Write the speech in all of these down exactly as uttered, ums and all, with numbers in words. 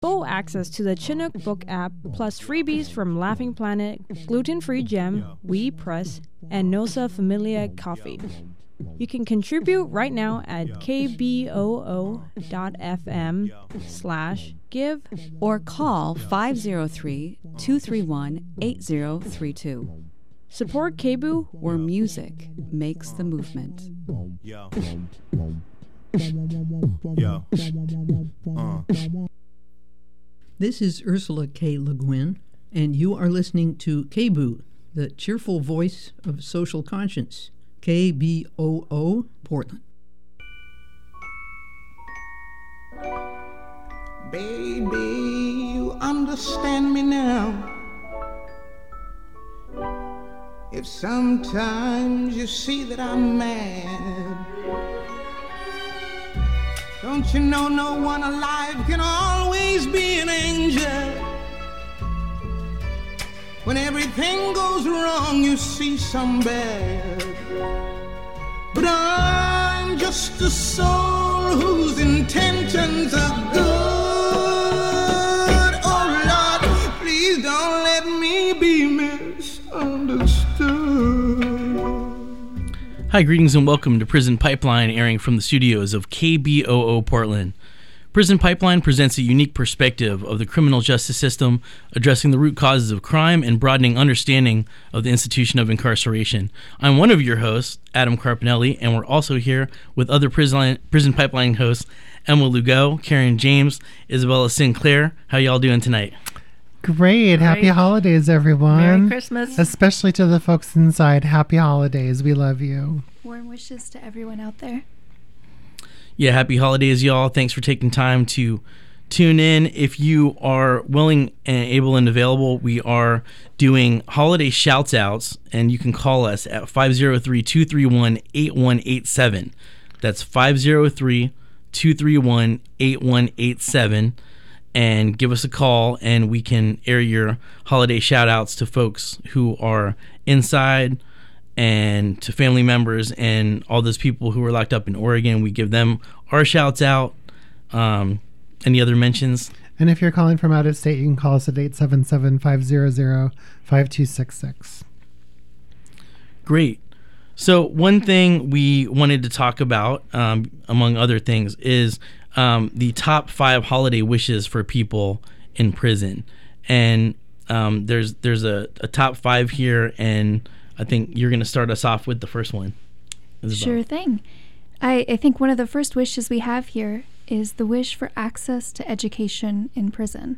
Full access to the Chinook book app, plus freebies from Laughing Planet, Gluten-Free Gem, We Press, and Nosa Familia Coffee. You can contribute right now at kboo.fm slash give or call five oh three, two three one, eight oh three two. Support K B O O, where music makes the movement. Yo. Yo. Uh. This is Ursula K. Le Guin, and you are listening to K B O O, the cheerful voice of social conscience. K B O O, Portland. Baby, you understand me now. If sometimes you see that I'm mad, don't you know no one alive can always be an angel? When everything goes wrong, you see some bad. But I'm just a soul whose intentions are good. Oh Lord, please don't let me be misunderstood. Hi, greetings and welcome to Prison Pipeline, airing from the studios of K B O O Portland. Prison Pipeline presents a unique perspective of the criminal justice system, addressing the root causes of crime and broadening understanding of the institution of incarceration. I'm one of your hosts, Adam Carpinelli, and we're also here with other Prison, Prison Pipeline hosts, Emma Lugo, Karen James, Isabella Sinclair. How y'all doing tonight? Great. Happy holidays, everyone. Merry Christmas. Especially to the folks inside. Happy holidays. We love you. Warm wishes to everyone out there. Yeah, happy holidays, y'all. Thanks for taking time to tune in. If you are willing and able and available, we are doing holiday shouts outs, and you can call us at five oh three, two three one, eight one eight seven. That's five oh three, two three one, eight one eight seven. And give us a call, and we can air your holiday shout outs to folks who are inside, and to family members and all those people who are locked up in Oregon. We give them our shouts out. Um, any other mentions? And if you're calling from out of state, you can call us at eight seven seven, five hundred, five two six six. Great. So one thing we wanted to talk about, um, among other things, is um, the top five holiday wishes for people in prison. And um, there's there's a, a top five here, and I think you're going to start us off with the first one, Isabel. Sure thing. I, I think one of the first wishes we have here is the wish for access to education in prison.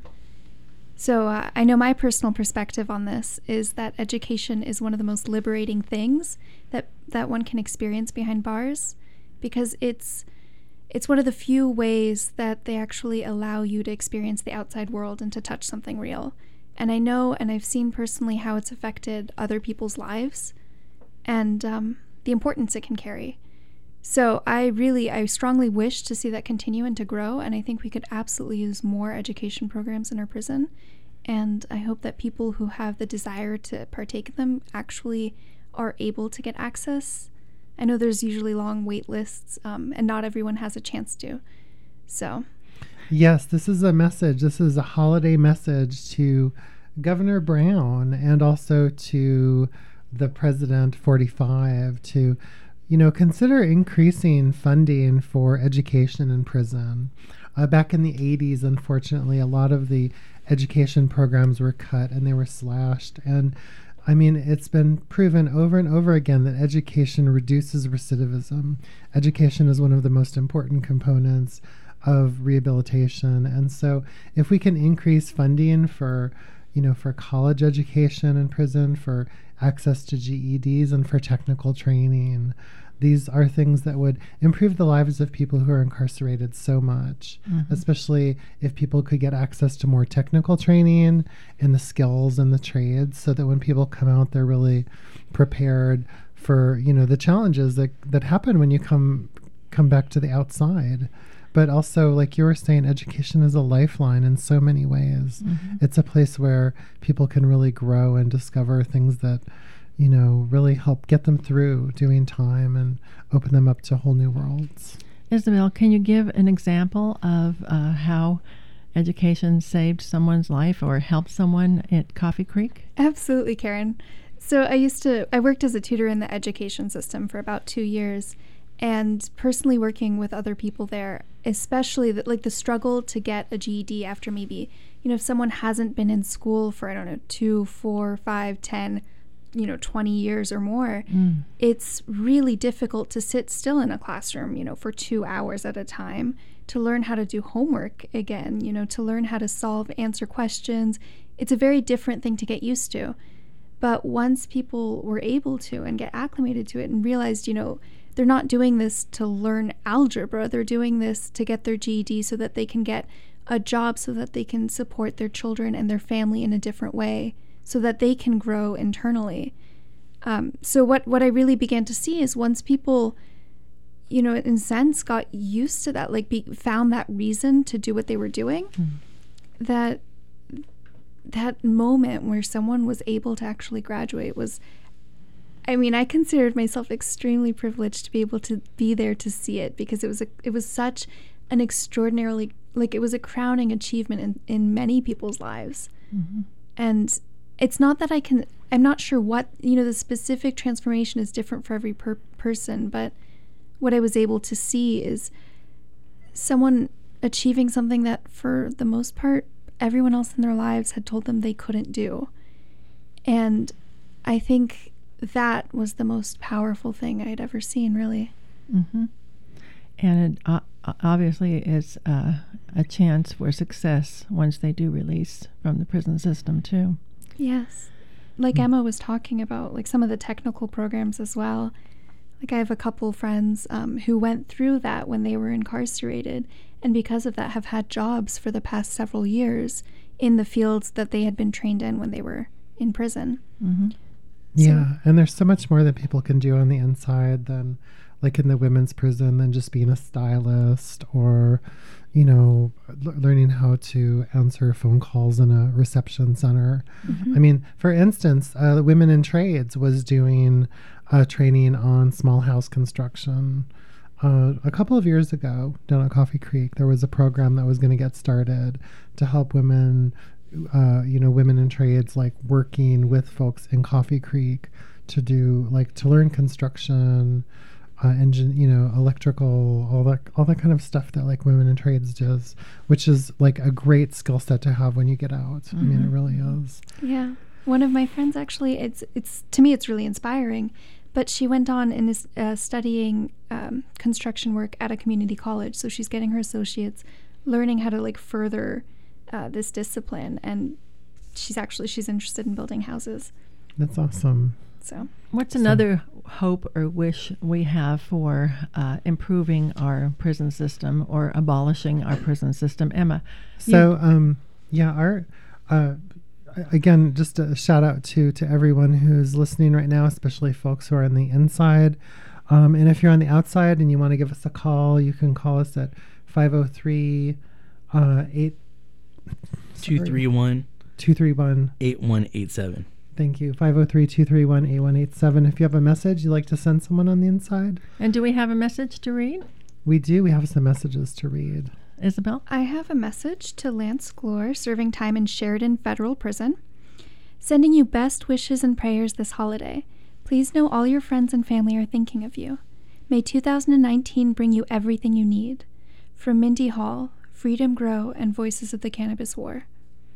So uh, I know my personal perspective on this is that education is one of the most liberating things that, that one can experience behind bars, because it's it's one of the few ways that they actually allow you to experience the outside world and to touch something real. And I know, and I've seen personally how it's affected other people's lives and um, the importance it can carry. So I really, I strongly wish to see that continue and to grow, and I think we could absolutely use more education programs in our prison. And I hope that people who have the desire to partake in them actually are able to get access. I know there's usually long wait lists, um, and not everyone has a chance to. So... Yes, this is a message. This is a holiday message to Governor Brown and also to the President forty-five to, you know, consider increasing funding for education in prison. Uh, back in the eighties, unfortunately, a lot of the education programs were cut and they were slashed. And I mean, it's been proven over and over again that education reduces recidivism. Education is one of the most important components of rehabilitation. And so if we can increase funding for, you know, for college education in prison, for access to G E Ds and for technical training, these are things that would improve the lives of people who are incarcerated so much, mm-hmm. especially if people could get access to more technical training in the skills and the trades, so that when people come out, they're really prepared for, you know, the challenges that, that happen when you come come back to the outside. But also, like you were saying, education is a lifeline in so many ways. Mm-hmm. It's a place where people can really grow and discover things that, you know, really help get them through doing time and open them up to whole new worlds. Isabel, can you give an example of uh, how education saved someone's life or helped someone at Coffee Creek? Absolutely, Karen. So I used to, I worked as a tutor in the education system for about two years. And personally working with other people there, especially the, like the struggle to get a G E D after maybe, you know, if someone hasn't been in school for, I don't know, two, four, five, ten, you know, twenty years or more, mm. it's really difficult to sit still in a classroom, you know, for two hours at a time, to learn how to do homework again, you know, to learn how to solve, answer questions. It's a very different thing to get used to. But once people were able to and get acclimated to it and realized, you know, they're not doing this to learn algebra, they're doing this to get their G E D so that they can get a job, so that they can support their children and their family in a different way, so that they can grow internally. Um, so what, what I really began to see is once people, you know, in a sense got used to that, like be, found that reason to do what they were doing, mm. that that moment where someone was able to actually graduate was, I mean, I considered myself extremely privileged to be able to be there to see it, because it was a, it was such an extraordinarily, like it was a crowning achievement in, in many people's lives. Mm-hmm. And it's not that I can, I'm not sure what, you know, the specific transformation is different for every per- person, but what I was able to see is someone achieving something that for the most part, everyone else in their lives had told them they couldn't do. And I think that was the most powerful thing I'd ever seen, really. Mm-hmm. And it uh, obviously is uh, a chance for success once they do release from the prison system, too. Yes. Like mm-hmm. Emma was talking about, like some of the technical programs as well. Like I have a couple friends um, who went through that when they were incarcerated, and because of that have had jobs for the past several years in the fields that they had been trained in when they were in prison. Mm-hmm. Yeah, so, and there's so much more that people can do on the inside than, like in the women's prison, than just being a stylist or, you know, l- learning how to answer phone calls in a reception center. Mm-hmm. I mean, for instance, uh, the Women in Trades was doing uh, training on small house construction. Uh, a couple of years ago, down at Coffee Creek, there was a program that was going to get started to help women, uh, you know, women in trades, like working with folks in Coffee Creek to do, like, to learn construction, uh, engine, you know, electrical, all that, all that kind of stuff that like women in trades does, which is like a great skill set to have when you get out. Mm-hmm. I mean, it really is. Yeah, one of my friends actually, it's it's to me, it's really inspiring. But she went on and is uh, studying um, construction work at a community college. So she's getting her associates, learning how to like further uh, this discipline. And she's actually, she's interested in building houses. That's awesome. So what's another so. hope or wish we have for uh, improving our prison system or abolishing our prison system? Emma? So, um, yeah, our... Uh, Again, just a shout out to to everyone who's listening right now, especially folks who are on the inside. Um, and if you're on the outside and you want to give us a call, you can call us at five oh three, eight two three one, two three one, eight one eight seven. Thank you. five oh three, two three one, eight one eight seven. If you have a message you'd like to send someone on the inside. And do we have a message to read? We do. We have some messages to read. Isabel? I have a message to Lance Glore, serving time in Sheridan Federal Prison. Sending you best wishes and prayers this holiday. Please know all your friends and family are thinking of you. May two thousand nineteen bring you everything you need. From Mindy Hall, Freedom Grow, and Voices of the Cannabis War.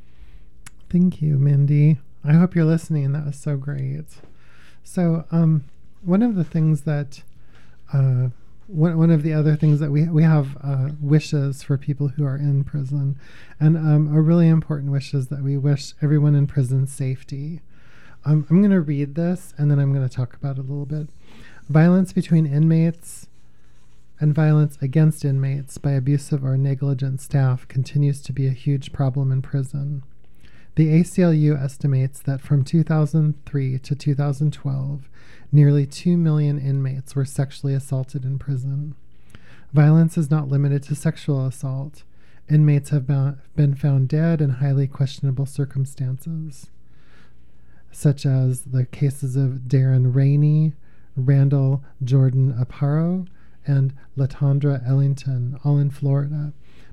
Thank you, Mindy. I hope you're listening. That was so great. So, um, one of the things that... Uh, One one of the other things that we we have uh, wishes for people who are in prison, and um, a really important wish is that we wish everyone in prison safety. Um, I'm going to read this, and then I'm going to talk about it a little bit. Violence between inmates and violence against inmates by abusive or negligent staff continues to be a huge problem in prison. The A C L U estimates that from two thousand three to two thousand twelve, nearly two million inmates were sexually assaulted in prison. Violence is not limited to sexual assault. Inmates have been found dead in highly questionable circumstances, such as the cases of Darren Rainey, Randall Jordan Aparo, and Latondra Ellington, all in Florida.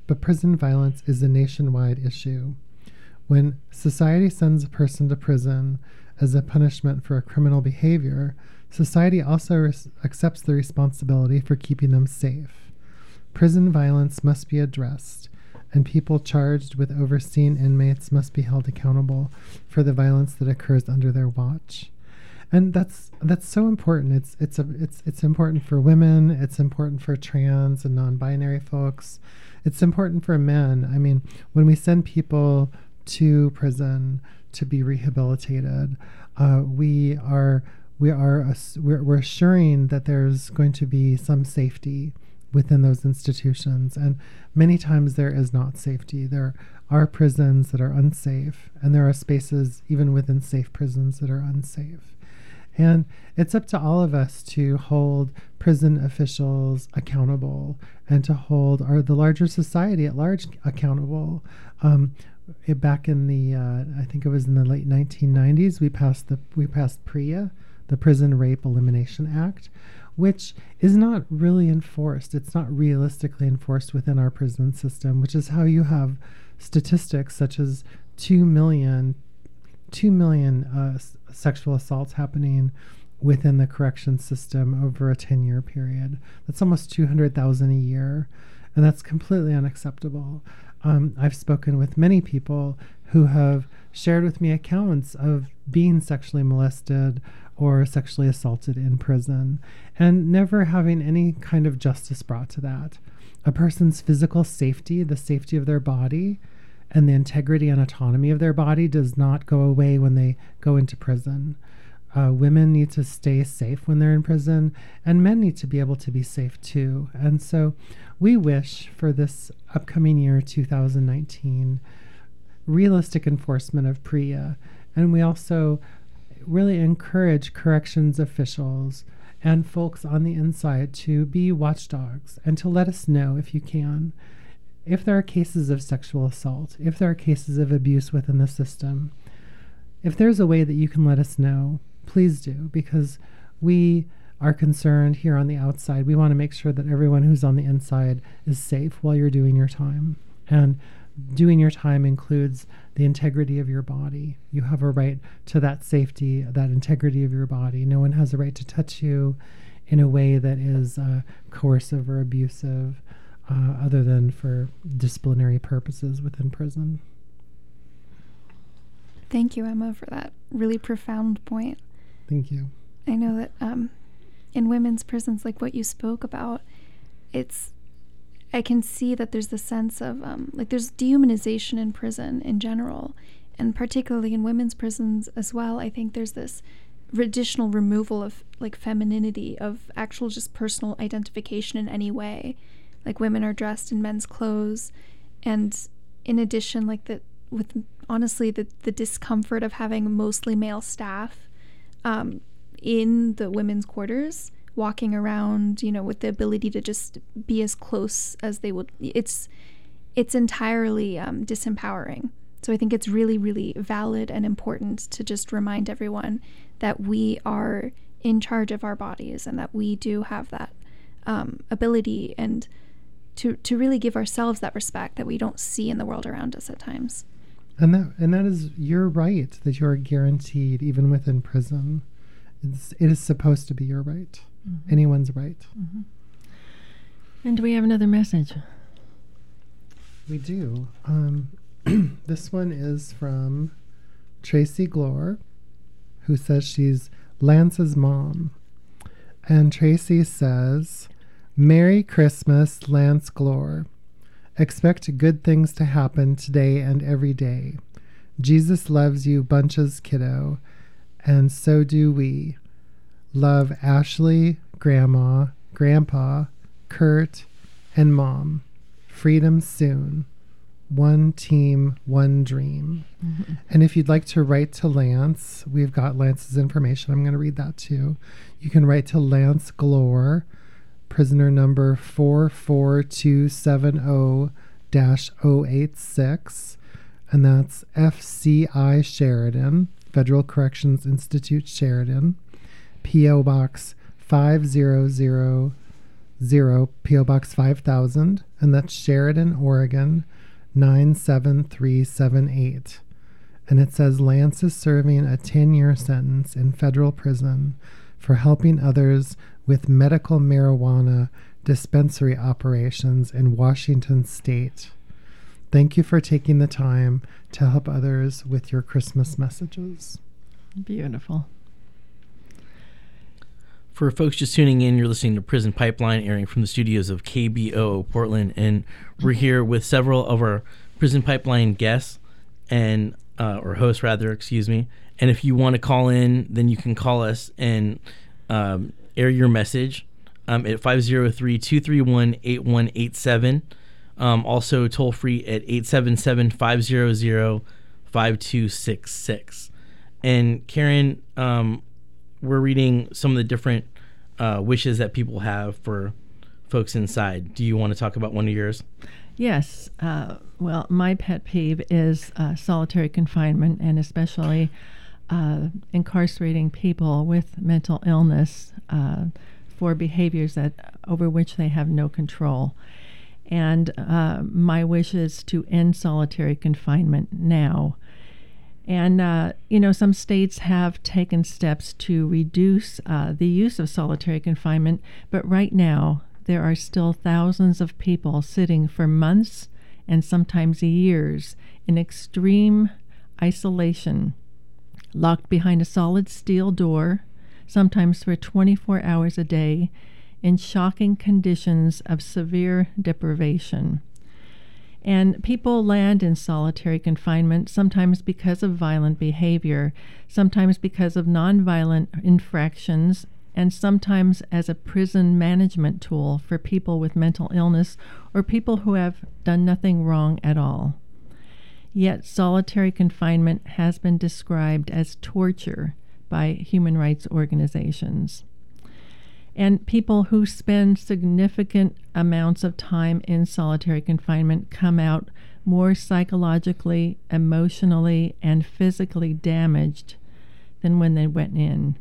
but prison violence is a nationwide issue. When society sends a person to prison as a punishment for a criminal behavior, society also res- accepts the responsibility for keeping them safe. Prison violence must be addressed, and people charged with overseeing inmates must be held accountable for the violence that occurs under their watch. And that's that's so important. It's it's a, it's it's important for women. It's important for trans and non-binary folks. It's important for men. I mean, when we send people to prison to be rehabilitated, uh, we are we are ass- we're, we're assuring that there's going to be some safety within those institutions, and many times there is not safety. There are prisons that are unsafe, and there are spaces even within safe prisons that are unsafe. And it's up to all of us to hold prison officials accountable and to hold our the larger society at large accountable. Um, it, back in the uh, I think it was in the late nineteen nineties, we passed the we passed PREA, the Prison Rape Elimination Act, which is not really enforced. It's not realistically enforced within our prison system, which is how you have statistics such as two million, two million uh, s- sexual assaults happening within the correction system over a ten-year period. That's almost two hundred thousand a year, and that's completely unacceptable. Um, I've spoken with many people who have shared with me accounts of being sexually molested or sexually assaulted in prison, and never having any kind of justice brought to that. A person's physical safety, the safety of their body, and the integrity and autonomy of their body does not go away when they go into prison. Uh, women need to stay safe when they're in prison, and men need to be able to be safe too. And so we wish for this upcoming year, two thousand nineteen, realistic enforcement of PREA. And we also really encourage corrections officials and folks on the inside to be watchdogs and to let us know, if you can, if there are cases of sexual assault, if there are cases of abuse within the system. If there's a way that you can let us know, please do, because we are concerned here on the outside. We want to make sure that everyone who's on the inside is safe while you're doing your time. And doing your time includes the integrity of your body. You have a right to that safety, that integrity of your body. No one has a right to touch you in a way that is uh, coercive or abusive, uh, other than for disciplinary purposes within prison. Thank you, Emma, for that really profound point. Thank you. I know that um, in women's prisons, like what you spoke about, it's I can see that there's the sense of, um, like, there's dehumanization in prison in general, and particularly in women's prisons as well. I think there's this additional removal of, like, femininity, of actual just personal identification in any way. Like, women are dressed in men's clothes, and in addition, like, the, with, honestly, the, the discomfort of having mostly male staff um, in the women's quarters, walking around, you know, with the ability to just be as close as they would. It's it's entirely um, disempowering. So I think it's really, really valid and important to just remind everyone that we are in charge of our bodies and that we do have that um, ability, and to, to really give ourselves that respect that we don't see in the world around us at times. And that and that is your right, that you are guaranteed even within prison. It's, it is supposed to be your right. Mm-hmm. Anyone's right. Mm-hmm. And do we have another message? We do. Um, this one is from Tracy Glore, who says she's Lance's mom. And Tracy says, "Merry Christmas, Lance Glore. Expect good things to happen today and every day. Jesus loves you bunches, kiddo, and so do we. Love Ashley, Grandma, Grandpa, Kurt, and Mom. Freedom soon. One team, one dream." Mm-hmm. And if you'd like to write to Lance, we've got Lance's information. I'm going to read that too. You can write to Lance Glore, prisoner number four four two seven zero dash zero eight six, and that's F C I Sheridan, Federal Corrections Institute, Sheridan. P O Box five zero zero zero, P O Box five thousand, and that's Sheridan, Oregon, nine seven three seven eight. And it says Lance is serving a ten-year sentence in federal prison for helping others with medical marijuana dispensary operations in Washington State. Thank you for taking the time to help others with your Christmas messages. Beautiful. For folks just tuning in, you're listening to Prison Pipeline, airing from the studios of K B O Portland, and we're here with several of our Prison Pipeline guests, and uh, or hosts rather, excuse me. And if you want to call in, then you can call us and um, air your message um, at five oh three, two three one, eight one eight seven. Um, also toll free at eight seven seven, five hundred, five two six six. And Karen, um, we're reading some of the different uh, wishes that people have for folks inside. Do you want to talk about one of yours? Yes. Uh, well, my pet peeve is uh, solitary confinement, and especially uh, incarcerating people with mental illness uh, for behaviors that over which they have no control. And uh, my wish is to end solitary confinement now. And, uh, you know, some states have taken steps to reduce uh, the use of solitary confinement, but right now there are still thousands of people sitting for months and sometimes years in extreme isolation, locked behind a solid steel door, sometimes for twenty-four hours a day, in shocking conditions of severe deprivation. And people land in solitary confinement sometimes because of violent behavior, sometimes because of nonviolent infractions, and sometimes as a prison management tool for people with mental illness or people who have done nothing wrong at all. Yet solitary confinement has been described as torture by human rights organizations. And people who spend significant amounts of time in solitary confinement come out more psychologically, emotionally, and physically damaged than when they went in.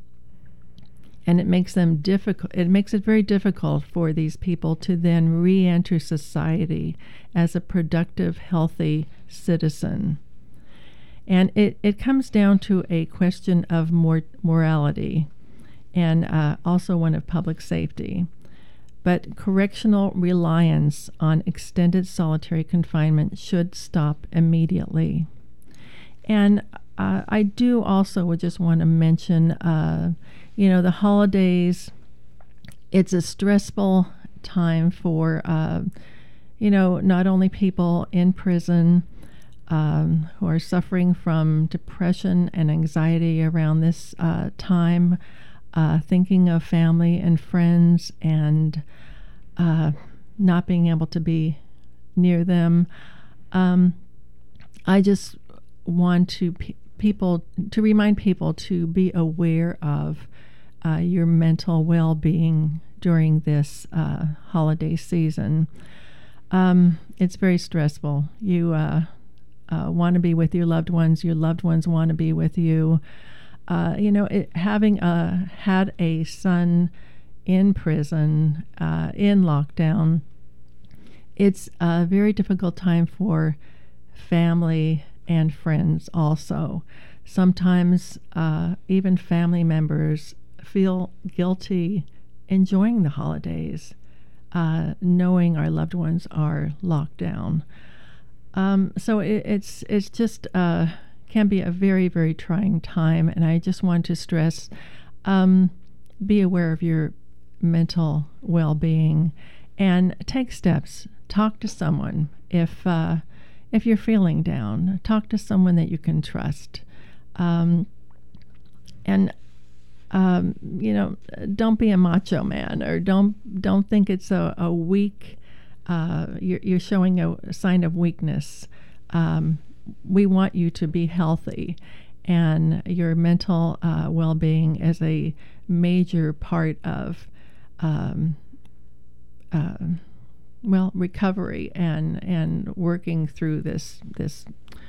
And it makes them difficult. It makes it very difficult for these people to then re-enter society as a productive, healthy citizen. And it, it comes down to a question of mor- morality. And uh, also one of public safety. But correctional reliance on extended solitary confinement should stop immediately. And uh, I do also would just want to mention, uh, you know, the holidays. It's a stressful time for, uh, you know, not only people in prison um, who are suffering from depression and anxiety around this uh, time, Uh, thinking of family and friends and uh, not being able to be near them. Um, I just want to pe- people to remind people to be aware of uh, your mental well-being during this uh, holiday season. Um, it's very stressful. You uh, uh, want to be with your loved ones. Your loved ones want to be with you. Uh, you know, it, having a, had a son in prison, uh, in lockdown, it's a very difficult time for family and friends also. Sometimes uh, even family members feel guilty enjoying the holidays, uh, knowing our loved ones are locked down. Um, so it, it's it's just... Uh, can be a very, very trying time, and I just want to stress, um, be aware of your mental well-being and take steps. Talk to someone if uh, if you're feeling down. Talk to someone that you can trust, um, and um, you know, don't be a macho man, or don't don't think it's a, a weak. Uh, you're, you're showing a, a sign of weakness. Um, We want you to be healthy, and your mental uh, well-being is a major part of, um, uh, well, recovery and and working through this this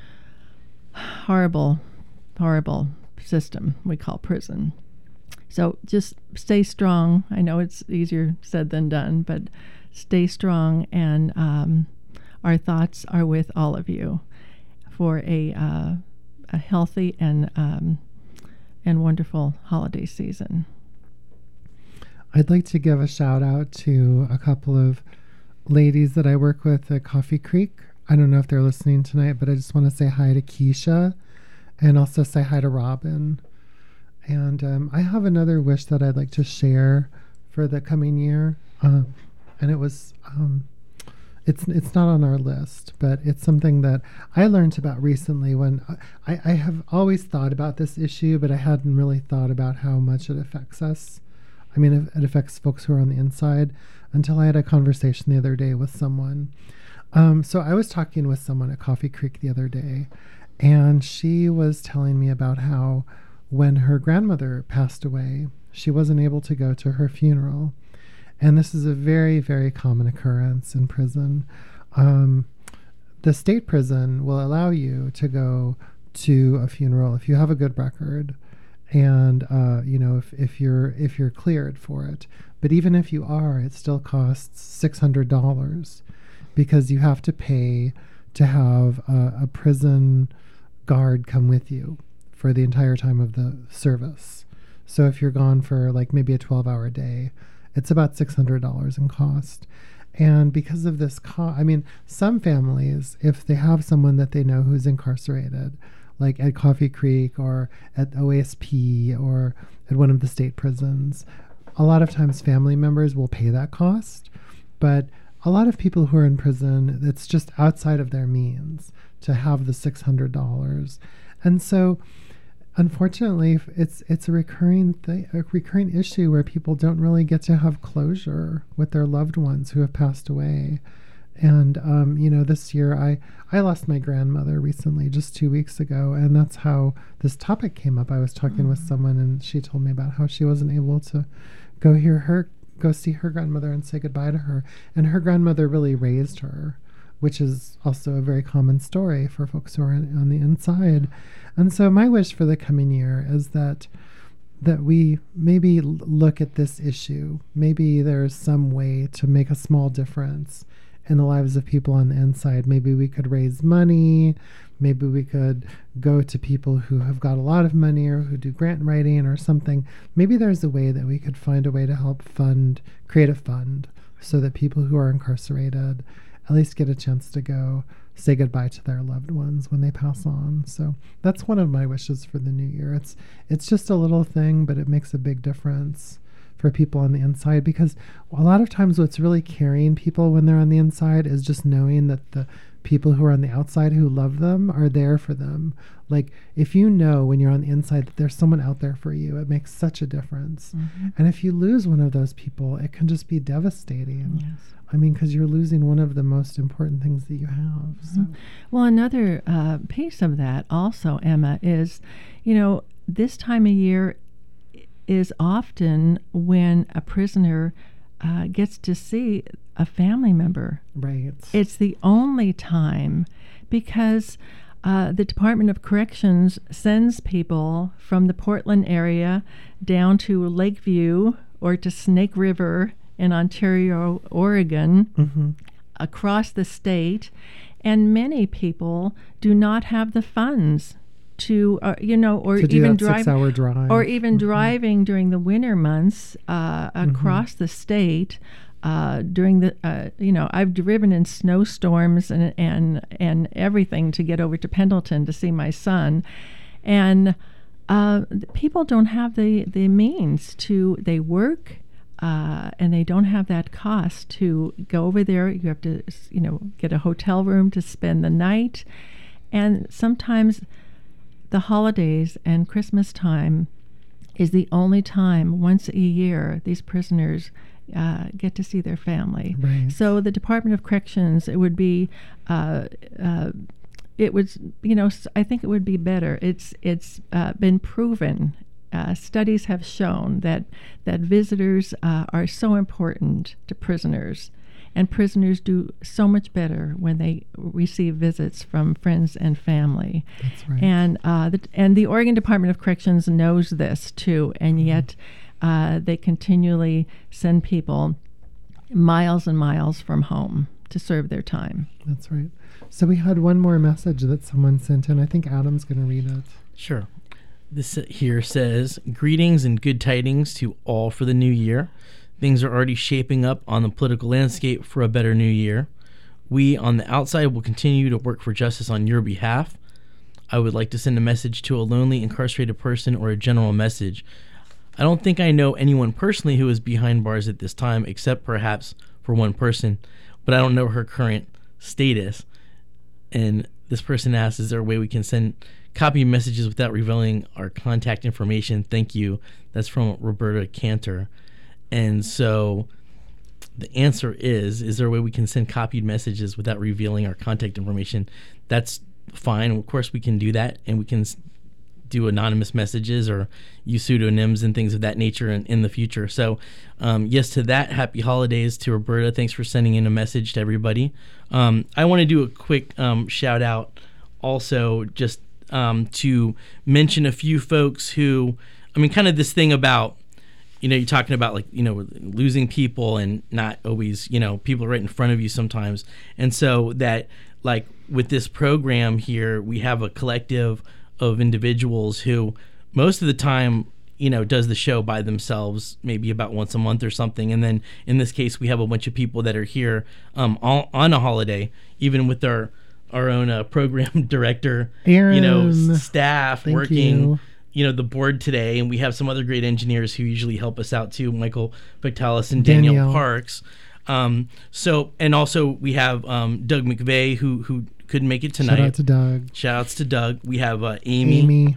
horrible, horrible system we call prison. So just stay strong. I know it's easier said than done, but stay strong, and um, our thoughts are with all of you for a uh, a healthy and um, and wonderful holiday season. I'd like to give a shout out to a couple of ladies that I work with at Coffee Creek. I don't know if they're listening tonight, but I just want to say hi to Keisha and also say hi to Robin. And um, I have another wish that I'd like to share for the coming year. Um, and it was, um, it's it's not on our list, but it's something that I learned about recently when I, I have always thought about this issue, but I hadn't really thought about how much it affects us. I mean, it, it affects folks who are on the inside until I had a conversation the other day with someone. Um, so I was talking with someone at Coffee Creek the other day, and she was telling me about how when her grandmother passed away, she wasn't able to go to her funeral. And this is a very, very common occurrence in prison. Um, the state prison will allow you to go to a funeral if you have a good record, and uh, you know if, if you're if you're cleared for it. But even if you are, it still costs six hundred dollars because you have to pay to have a, a prison guard come with you for the entire time of the service. So if you're gone for like maybe a twelve-hour day, it's about six hundred dollars in cost. And because of this, co- I mean, some families, if they have someone that they know who's incarcerated, like at Coffee Creek or at O A S P or at one of the state prisons, a lot of times family members will pay that cost. But a lot of people who are in prison, it's just outside of their means to have the six hundred dollars. And so unfortunately, it's it's a recurring th- a recurring issue where people don't really get to have closure with their loved ones who have passed away. And um, you know, this year I I lost my grandmother recently, just two weeks ago, and that's how this topic came up. I was talking mm-hmm. with someone, and she told me about how she wasn't able to go hear her, go see her grandmother, and say goodbye to her. And her grandmother really raised her, which is also a very common story for folks who are in, on the inside. And so my wish for the coming year is that that we maybe l- look at this issue. Maybe there's some way to make a small difference in the lives of people on the inside. Maybe we could raise money. Maybe we could go to people who have got a lot of money or who do grant writing or something. Maybe there's a way that we could find a way to help fund, create a fund so that people who are incarcerated at least get a chance to go say goodbye to their loved ones when they pass on. So that's one of my wishes for the new year. It's it's just a little thing, but it makes a big difference for people on the inside, because a lot of times what's really carrying people when they're on the inside is just knowing that the people who are on the outside who love them are there for them. Like if you know when you're on the inside that there's someone out there for you, it makes such a difference. Mm-hmm. And if you lose one of those people, it can just be devastating. Yes. I mean, because you're losing one of the most important things that you have. Mm-hmm. So. Well, another uh, piece of that also, Emma, is, you know, this time of year is often when a prisoner uh, gets to see a family member. Right. It's the only time, because uh, the Department of Corrections sends people from the Portland area down to Lakeview or to Snake River in Ontario, Oregon, mm-hmm. across the state, and many people do not have the funds to, uh, you know, or to do even that drive, six-hour drive, or even mm-hmm. driving during the winter months uh, across mm-hmm. the state. Uh, during the, uh, you know, I've driven in snowstorms and and and everything to get over to Pendleton to see my son, and uh, people don't have the the means to. They work. Uh, and they don't have that cost to go over there. You have to, you know, get a hotel room to spend the night. And sometimes the holidays and Christmas time is the only time once a year these prisoners uh, get to see their family. Right. So the Department of Corrections, it would be, uh, uh, it would, you know, I think it would be better. It's it's uh, been proven. Uh, studies have shown that that visitors uh, are so important to prisoners, and prisoners do so much better when they receive visits from friends and family. That's right. And uh, the, and the Oregon Department of Corrections knows this too, and yet uh, they continually send people miles and miles from home to serve their time. That's right. So we had one more message that someone sent in. I think Adam's going to read it. Sure. This here says, greetings and good tidings to all for the new year. Things are already shaping up on the political landscape for a better new year. We on the outside will continue to work for justice on your behalf. I would like to send a message to a lonely incarcerated person or a general message. I don't think I know anyone personally who is behind bars at this time, except perhaps for one person, but I don't know her current status. And this person asks, is there a way we can send copy messages without revealing our contact information? Thank you. That's from Roberta Cantor. And so the answer is, is there a way we can send copied messages without revealing our contact information? That's fine. Of course, we can do that, and we can do anonymous messages or use pseudonyms and things of that nature in, in the future. So um, yes to that. Happy holidays to Roberta. Thanks for sending in a message to everybody. Um, I want to do a quick um, shout out also just um, to mention a few folks who, I mean, kind of this thing about, you know, you're talking about like, you know, losing people and not always, you know, people right in front of you sometimes. And so that like with this program here, we have a collective of individuals who most of the time, you know, does the show by themselves, maybe about once a month or something. And then in this case, we have a bunch of people that are here um, all, on a holiday, even with our our own uh, program director, Aaron, you know, s- staff thank working, you. you know, the board today. And we have some other great engineers who usually help us out too, Michael Vitalis and Danielle, Danielle. Parks. Um, so, and also we have um, Doug McVeigh who who couldn't make it tonight. Shout out to Doug. Shout outs to Doug. We have uh, Amy. Amy.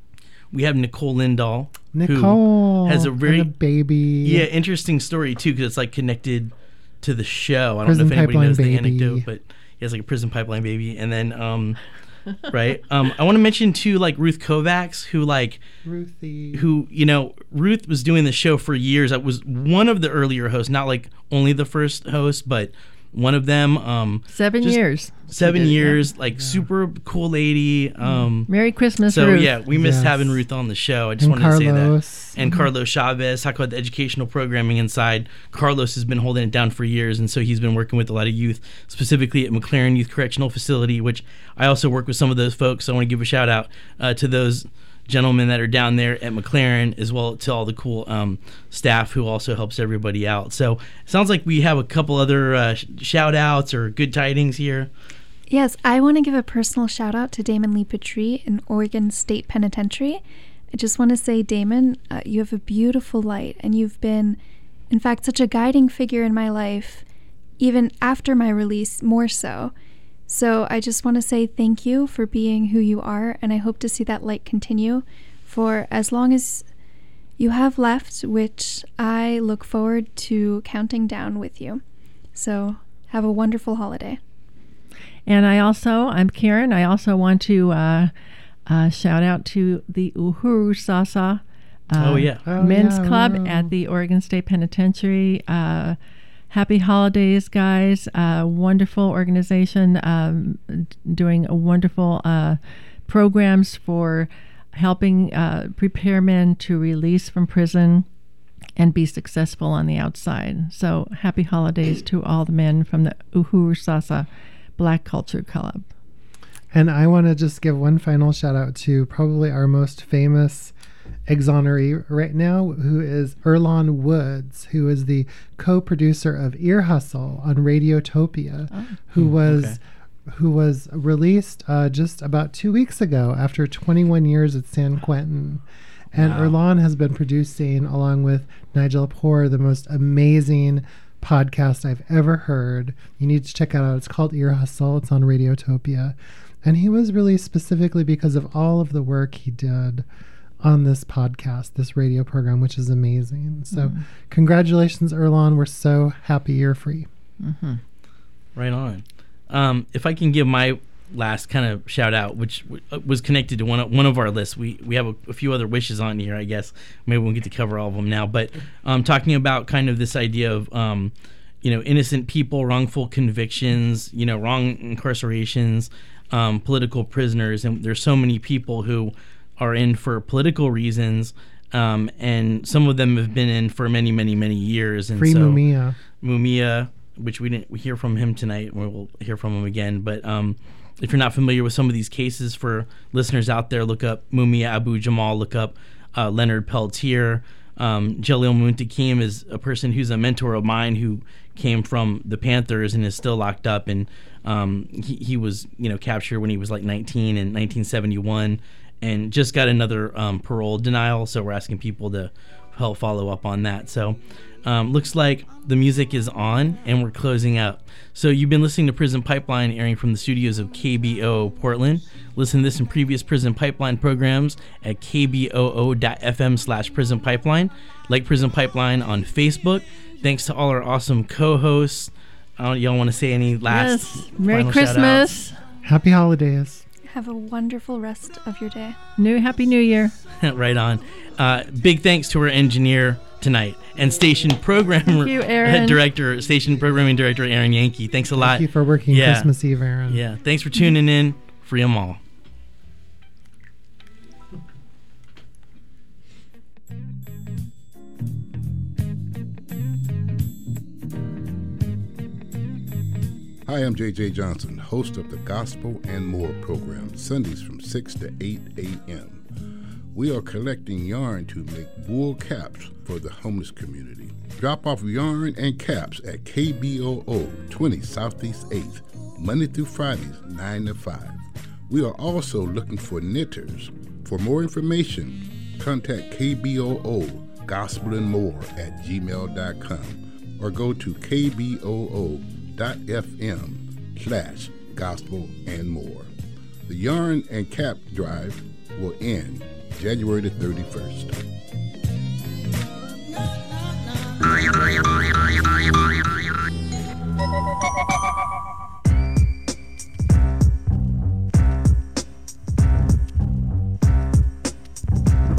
We have Nicole Lindahl. Nicole who has a very and a baby. Yeah, interesting story too, because it's like connected to the show. I Prison don't know if anybody pipeline knows baby. the anecdote, but he has like a prison pipeline baby. And then, um, right. Um, I want to mention too, like Ruth Kovacs, who like, Ruthie. who, you know, Ruth was doing the show for years. I was one of the earlier hosts, not like only the first host, but one of them. Um, Seven just years. Seven She did, years, yeah. like super cool lady. Um, Merry Christmas, so Ruth. yeah, we missed Yes. having Ruth on the show. I just And wanted to say that. Carlos. And Carlos Chavez, talk about the educational programming inside. Carlos has been holding it down for years, and so he's been working with a lot of youth, specifically at McLaren Youth Correctional Facility, which I also work with some of those folks. So I want to give a shout out uh, to those gentlemen that are down there at McLaren, as well to all the cool um, staff who also helps everybody out. So it sounds like we have a couple other uh, sh- shout outs or good tidings here. Yes, I want to give a personal shout out to Damon Lee Petrie in Oregon State Penitentiary. I just want to say, Damon, uh, you have a beautiful light, and you've been, in fact, such a guiding figure in my life, even after my release, more so. So I just want to say thank you for being who you are, and I hope to see that light continue for as long as you have left, which I look forward to counting down with you. So have a wonderful holiday. And I also, I'm Karen, I also want to uh, uh, shout out to the Uhuru Sasa uh, Oh, yeah. Oh, Men's yeah, Club wow. at the Oregon State Penitentiary. Uh, happy holidays, guys. Uh, wonderful organization um, doing a wonderful uh, programs for helping uh, prepare men to release from prison and be successful on the outside. So happy holidays to all the men from the Uhuru Sasa Black Culture Club. And I want to just give one final shout out to probably our most famous exoneree right now, who is Earlonne Woods, who is the co-producer of Ear Hustle on Radiotopia, Oh. who Hmm, was okay. who was released uh, just about two weeks ago after twenty-one years at San Quentin. And Wow. Earlonne has been producing, along with Nigel Poor, the most amazing podcast I've ever heard. You need to check it out. It's called Ear Hustle. It's on Radiotopia. And he was released specifically because of all of the work he did on this podcast, this radio program, which is amazing. So Mm. congratulations, Earlonne. We're so happy you're free. Mm-hmm. Right on. Um, if I can give my last kind of shout out, which w- was connected to one of, one of our lists, we we have a, a few other wishes on here. I guess maybe we won't get to cover all of them now, but um, talking about kind of this idea of um, you know, innocent people, wrongful convictions, you know, wrong incarcerations, um, political prisoners, and there's so many people who are in for political reasons. Um, and some of them have been in for many, many, many years. And Free so, Mumia. Mumia, which we didn't hear from him tonight. We'll hear from him again. But um, if you're not familiar with some of these cases, for listeners out there, look up Mumia Abu Jamal, look up uh, Leonard Peltier. Um, Jalil Muntakim is a person who's a mentor of mine who came from the Panthers and is still locked up. And um, he, he was, you know, captured when he was like nineteen in nineteen seventy-one and just got another um, parole denial. So we're asking people to help follow up on that. So um, looks like the music is on and we're closing out. So you've been listening to Prison Pipeline, airing from the studios of K B O O Portland. Listen to this and previous Prison Pipeline programs at k b o o dot f m slash prison pipeline. Like Prison Pipeline on Facebook. Thanks to all our awesome co-hosts. I don't, y'all want to say any last Yes. Merry final Christmas. Happy holidays. Have a wonderful rest of your day. New Happy New Year. Right on. Uh, big thanks to our engineer tonight and station program Thank you, Aaron. director, station programming director Aaron Yankee. Thanks a lot. Thank you for working Yeah. Christmas Eve, Aaron. Yeah. Thanks for tuning in. Free 'em all. Hi, I'm J J Johnson, host of the Gospel and More program, Sundays from six to eight a.m. We are collecting yarn to make wool caps for the homeless community. Drop off yarn and caps at K B O O twenty Southeast eighth, Monday through Fridays, nine to five. We are also looking for knitters. For more information, contact K B O O Gospel and More at gmail dot com or go to K B O O dot f m slash gospel and more. The yarn and cap drive will end January the thirty-first.